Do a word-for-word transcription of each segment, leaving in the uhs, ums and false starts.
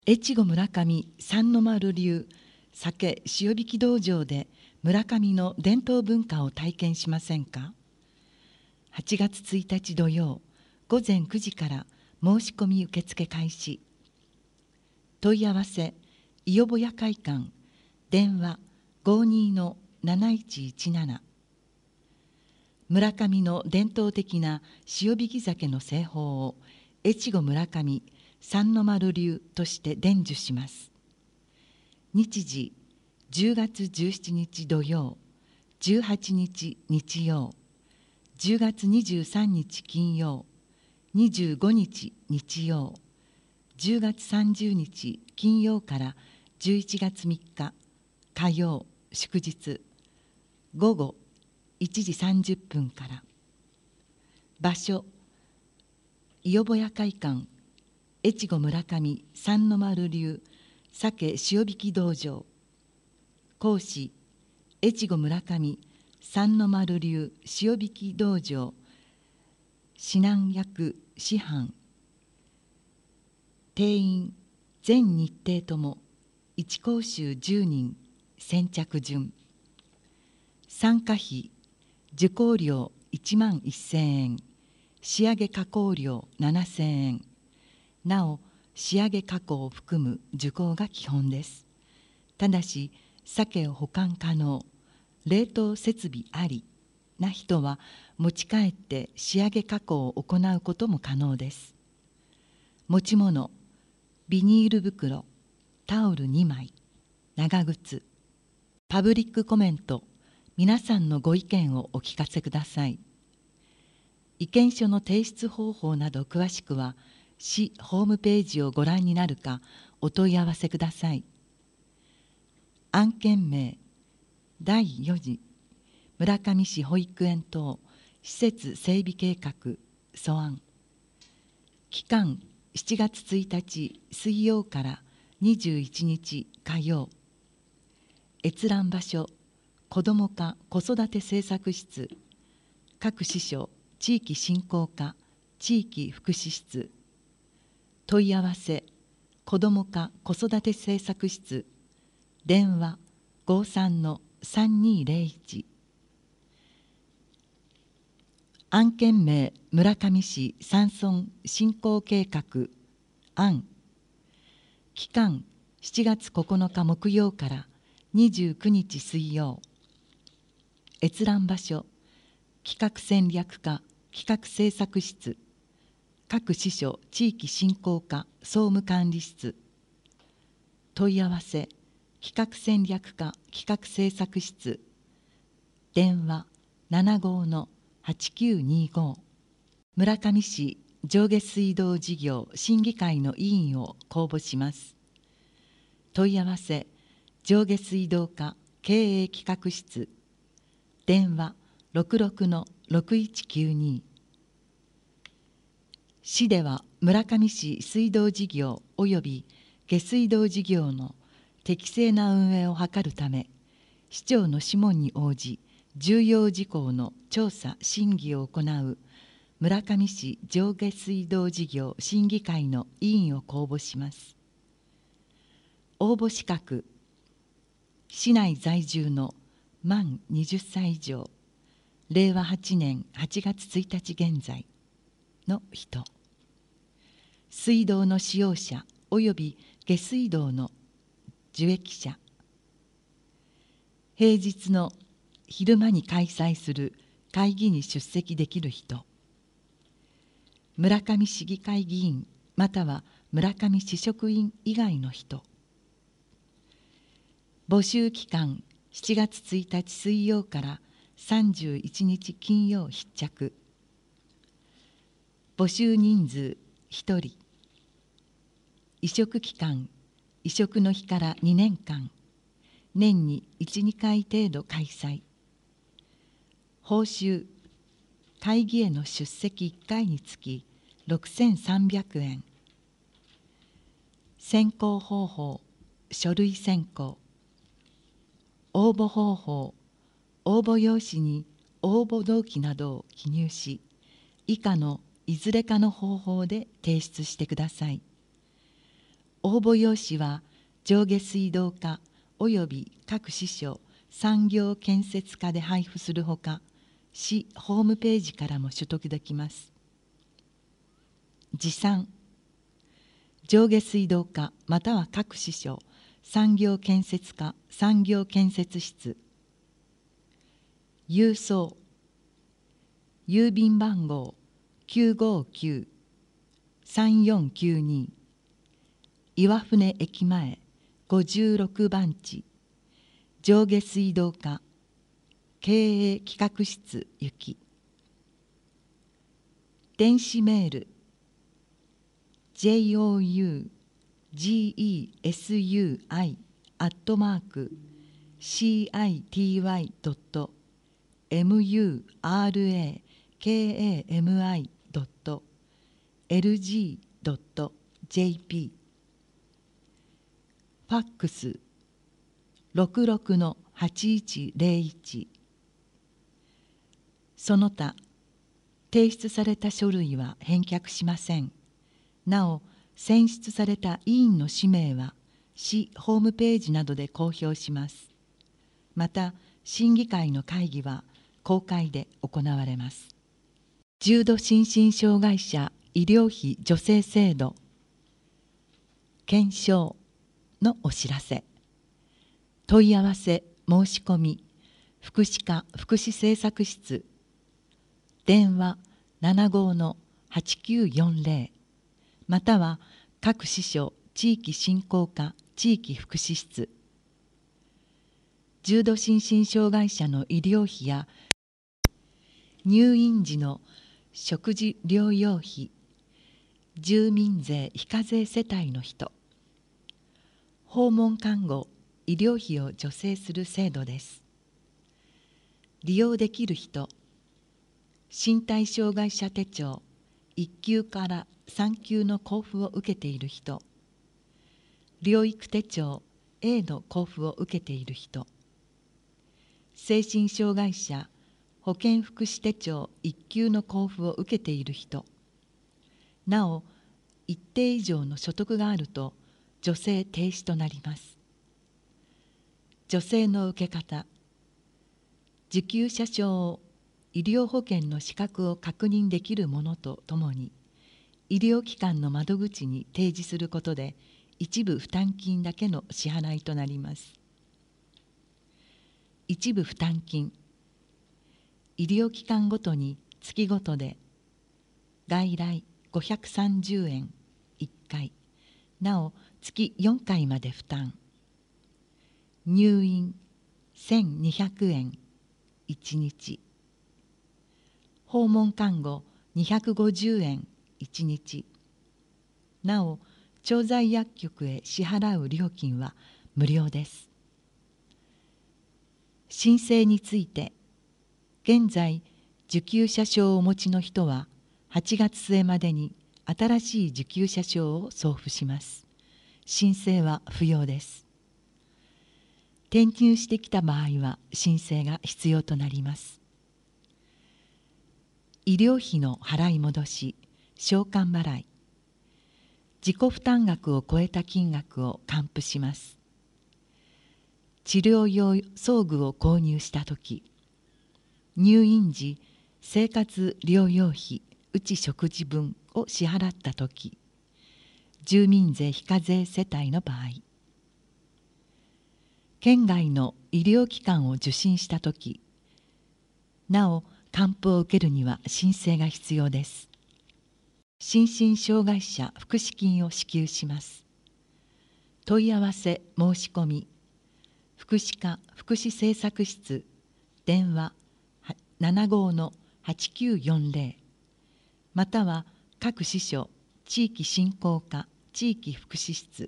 越後村上三の丸流酒塩引き道場で村上の伝統文化を体験しませんか。はちがつついたち土曜午前くじから申し込み受付開始。問い合わせ伊予保屋会館電話 ごーにーのなないちいちなな。村上の伝統的な塩引き酒の製法を越後村上三の丸流として伝授します。日時じゅうがつじゅうしちにち土曜、じゅうはちにち日曜、じゅうがつにじゅうさんにち金曜、にじゅうごにち日曜、じゅうがつさんじゅうにち金曜からじゅういちがつみっか火曜祝日午後いちじさんじゅっぷんから。場所伊予保屋会館越後村上三の丸流酒塩引き道場。講師越後村上三の丸流塩引き道場指南役師範。定員全日程ともいち講習じゅうにん先着順。参加費受講料いちまんせんえん、仕上げ加工料ななせんえん。なお仕上げ加工を含む受講が基本です。ただし酒を保管可能、冷凍設備ありな人は持ち帰って仕上げ加工を行うことも可能です。持ち物ビニール袋、タオルにまい、長靴。パブリックコメント、皆さんのご意見をお聞かせください。意見書の提出方法など詳しくは市ホームページをご覧になるかお問い合わせください。案件名だいよ次村上市保育園等施設整備計画素案。期間しちがつついたち水曜からにじゅういちにち火曜。閲覧場所子ども課子育て政策室、各支所地域振興課地域福祉室。問い合わせ子ども課子育て政策室電話 ごーさんのさんにーぜろいち。案件名村上市山村振興計画案。期間しちがつここのか木曜からにじゅうくにち水曜。閲覧場所企画戦略課企画政策室、各支所地域振興課総務管理室。問い合わせ企画戦略課企画政策室電話 ななごーのはちきゅうにーごー。村上市上下水道事業審議会の委員を公募します。問い合わせ上下水道課経営企画室電話 ろくろくのろくいちきゅうに。市では村上市水道事業及び下水道事業の適正な運営を図るため、市長の諮問に応じ重要事項の調査審議を行う村上市上下水道事業審議会の委員を公募します。応募資格市内在住の満はたち以上、れいわはちねんはちがつついたち現在の人。水道の使用者及び下水道の受益者。平日の昼間に開催する会議に出席できる人。村上市議会議員または村上市職員以外の人。募集期間しちがつついたち水曜からさんじゅういちにち金曜必着。募集人数ひとり。委嘱期間委嘱の日からにねんかん、年にいち、にかい程度開催。報酬会議への出席いっかいにつきろくせんさんびゃくえん。選考方法書類選考。応募方法応募用紙に応募動機などを記入し、以下のいずれかの方法で提出してください。 応募用紙は上下水道課および各支所産業建設課で配布するほか、市ホームページからも取得できます。持参、上下水道課または各支所産業建設課産業建設室。郵送、郵便番号 きゅうごきゅうさんよんきゅうに 岩船駅前ごじゅうろくばんち上下水道課経営企画室行き。電子メール ジェイオーユージーイーエスユーアイ アットマーク シーアイティーワイ ドット エムユーアールエーケーエーエムアイ ドット エルジー ドット ジェーピー。 ファックス ろくろくのはちいちゼロいち。その他提出された書類は返却しません。なお、選出された委員の氏名は市ホームページなどで公表します。また、審議会の会議は公開で行われます。重度心身障害者医療費助成制度検証のお知らせ。問い合わせ申し込み福祉課福祉政策室電話 ななごのはちきゅうよんゼロ または各支所地域振興課地域福祉室。重度心身障害者の医療費や入院時の食事療養費、住民税非課税世帯の人、訪問看護医療費を助成する制度です。利用できる人、身体障害者手帳いっ級からさん級の交付を受けている人、療育手帳 A の交付を受けている人、精神障害者保健福祉手帳いっ級の交付を受けている人、なお一定以上の所得があると助成停止となります。助成の受け方、受給者証を医療保険の資格を確認できるものとともに医療機関の窓口に提示することで一部負担金だけの支払いとなります。一部負担金、医療機関ごとに月ごとで外来ごひゃくさんじゅうえんいっかい、なお月よんかいまで負担。入院せんにひゃくえんいちにち、訪問看護にひゃくごじゅうえんいちにち、なお調剤薬局へ支払う料金は無料です。申請について、現在受給者証をお持ちの人ははちがつ末までに新しい受給者証を送付します。申請は不要です。転入してきた場合は申請が必要となります。医療費の払い戻し、償還払い、自己負担額を超えた金額を還付します。治療用装具を購入したとき、入院時生活療養費うち食事分を支払ったとき、住民税非課税世帯の場合、県外の医療機関を受診したとき、なお還付を受けるには申請が必要です。心身障害者福祉金を支給します。問い合わせ申し込み福祉課福祉政策室電話 ななごのはちきゅうよんゼロ または各支所地域振興課地域福祉室。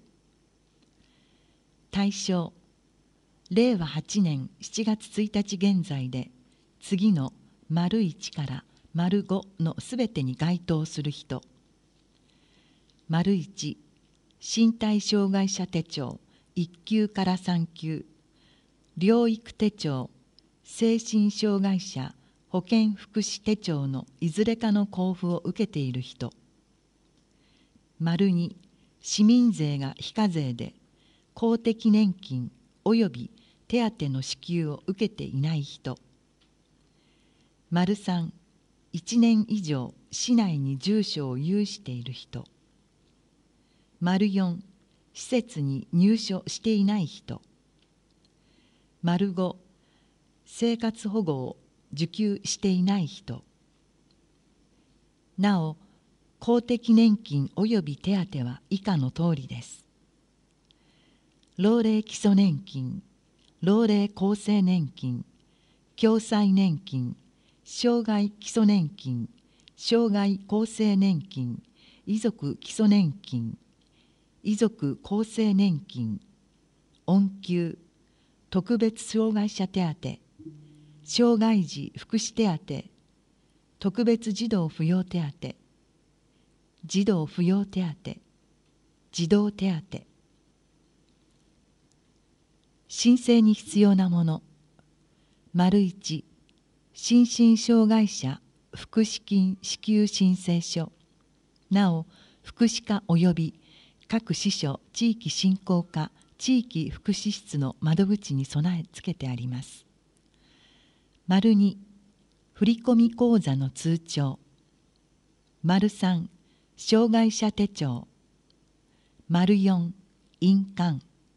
対象、れいわはちねんしちがつついたち現在で次の丸いちから丸ごのすべてに該当する人。丸いち、身体障害者手帳いっ級からさん級、療育手帳、精神障害者保健福祉手帳のいずれかの交付を受けている人。丸に、 市民税が非課税で公的年金及び手当の支給を受けていない人。丸さん、いちねん以上市内に住所を有している人。丸よん、施設に入所していない人。丸ご、生活保護を受給していない人。なお、公的年金及び手当は以下のとおりです。老齢基礎年金、老齢厚生年金、共済年金、障害基礎年金、障害厚生年金、遺族基礎年金、遺族厚生年金、恩給、特別障害者手当、障害児福祉手当、特別児童扶養手当、児童扶養手当、児童手当。申請に必要なもの。丸いち、心身障害者福祉金支給申請書。なお、福祉課及び各支所地域振興課地域福祉室の窓口に備え付けてあります。丸に、振込口座の通帳。丸さん、障害者手帳。丸よん、印鑑。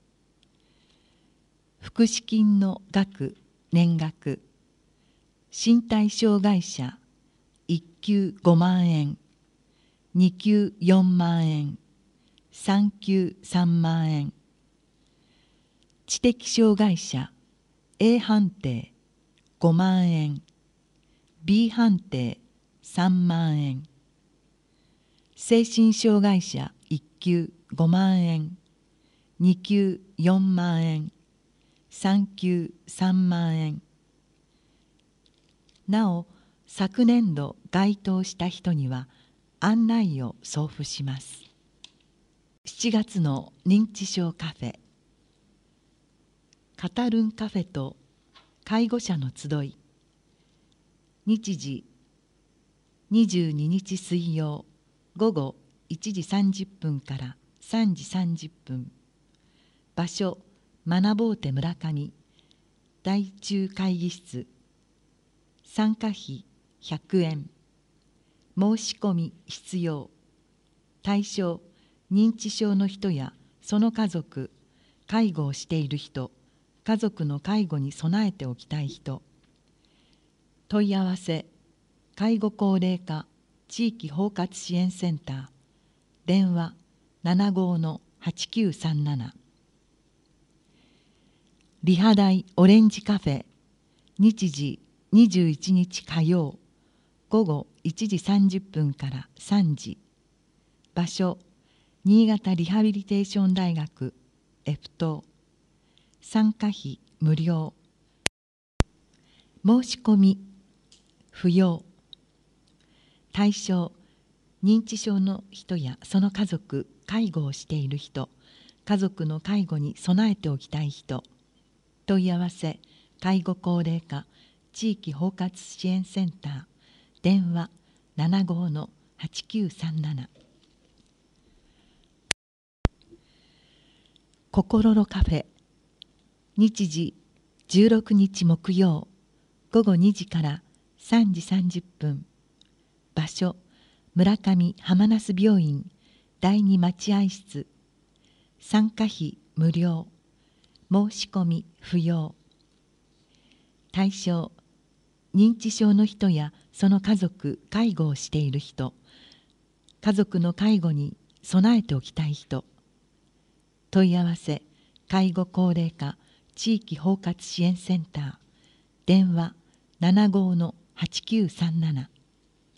福祉金の額、年額。身体障害者、いっ級ごまんえん、に級よんまんえん、さん級さんまんえん。知的障害者、A 判定ごまんえん、B 判定さんまんえん。精神障害者いっ級ごまんえん、に級よんまんえん、さん級さんまんえん。なお、昨年度該当した人には案内を送付します。しちがつの認知症カフェ、カタルンカフェと介護者の集い。日時にじゅうににち水曜午後いちじさんじゅっぷんからさんじさんじゅっぷん。場所、学ぼうて村上大中会議室。参加費ひゃくえん。申し込み必要。対象、認知症の人やその家族、介護をしている人、家族の介護に備えておきたい人。問い合わせ、介護高齢化地域包括支援センター、電話ななごのはちきゅうさんなな。リハ大オレンジカフェ、日時にじゅういちにち火曜午後いちじさんじゅっぷんからさんじ。場所、新潟リハビリテーション大学 F 棟。参加費無料。申し込み不要。対象、認知症の人やその家族、介護をしている人、家族の介護に備えておきたい人。問い合わせ、介護高齢化地域包括支援センター、電話ななごのはちきゅうさんなな。心のカフェ、日時じゅうろくにち木曜午後にじからさんじさんじゅっぷん。場所、村上浜那須病院だいに待合室。参加費無料。申し込み不要。対象、認知症の人やその家族、介護をしている人、家族の介護に備えておきたい人。問い合わせ、介護高齢化地域包括支援センター、電話ななごのはちきゅうさんなな。